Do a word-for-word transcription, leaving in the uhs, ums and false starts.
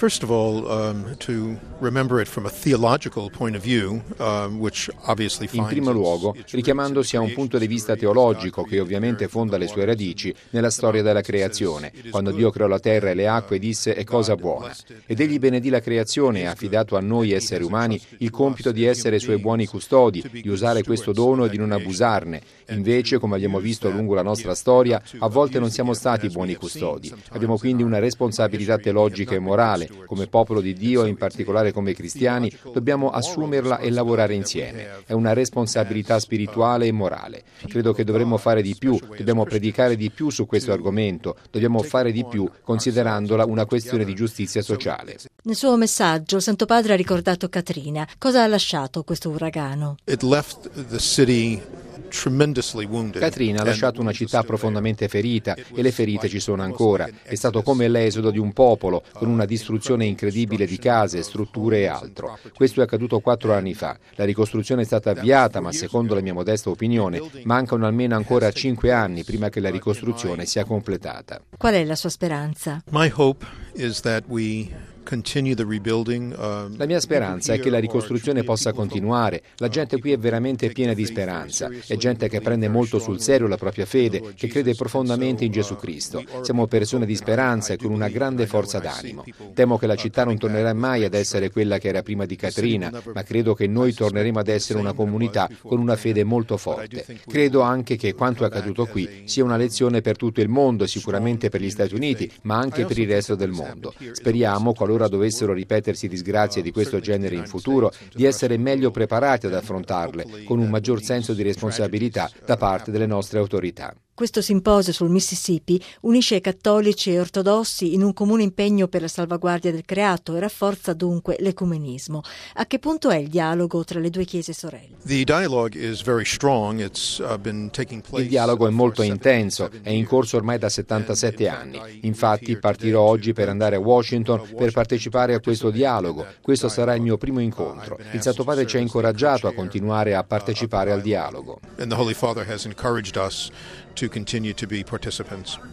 First of all, um, to remember it from a theological point of view, um, which obviously finds In primo luogo, richiamandosi a un punto di vista teologico che ovviamente fonda le sue radici nella storia della creazione, quando Dio creò la terra e le acque disse è cosa buona. Ed egli benedì la creazione e ha affidato a noi esseri umani il compito di essere suoi buoni custodi, di usare questo dono e di non abusarne. Invece, come abbiamo visto lungo la nostra storia, a volte non siamo stati buoni custodi. Abbiamo quindi una responsabilità teologica e morale. Come popolo di Dio e in particolare come cristiani dobbiamo assumerla e lavorare insieme. È una responsabilità spirituale e morale. Credo che dovremmo fare di più, dobbiamo predicare di più su questo argomento, dobbiamo fare di più considerandola una questione di giustizia sociale. Nel suo messaggio il Santo Padre ha ricordato Katrina. Cosa ha lasciato questo uragano? It left the city tremendously wounded. Katrina ha lasciato una città profondamente ferita e le ferite ci sono ancora. È stato come l'esodo di un popolo, con una distruzione incredibile di case, strutture e altro. Questo è accaduto quattro anni fa. La ricostruzione è stata avviata, ma secondo la mia modesta opinione mancano almeno ancora cinque anni prima che la ricostruzione sia completata. Qual è la sua speranza? My hope is that we continue the rebuilding. Uh, La mia speranza è che la ricostruzione possa continuare. La gente qui è veramente piena di speranza. È gente che prende molto sul serio la propria fede, che crede profondamente in Gesù Cristo. Siamo persone di speranza e con una grande forza d'animo. Temo che la città non tornerà mai ad essere quella che era prima di Katrina, ma credo che noi torneremo ad essere una comunità con una fede molto forte. Credo anche che quanto è accaduto qui sia una lezione per tutto il mondo, sicuramente per gli Stati Uniti, ma anche per il resto del mondo. Speriamo, qualora dovessero ripetersi disgrazie di questo genere in futuro, di essere meglio preparati ad affrontarle, con un maggior senso di responsabilità da parte delle nostre autorità. Questo simposio sul Mississippi unisce cattolici e ortodossi in un comune impegno per la salvaguardia del creato e rafforza dunque l'ecumenismo. A che punto è il dialogo tra le due chiese sorelle? The dialogue is very strong. It's uh, been taking place. Il dialogo è molto intenso, è in corso ormai da settantasette anni. Infatti partirò oggi per andare a Washington per partecipare a questo dialogo. Questo sarà il mio primo incontro. Il Santo Padre ci ha incoraggiato a continuare a partecipare al dialogo. And the Holy Father has encouraged us to continue to be participants.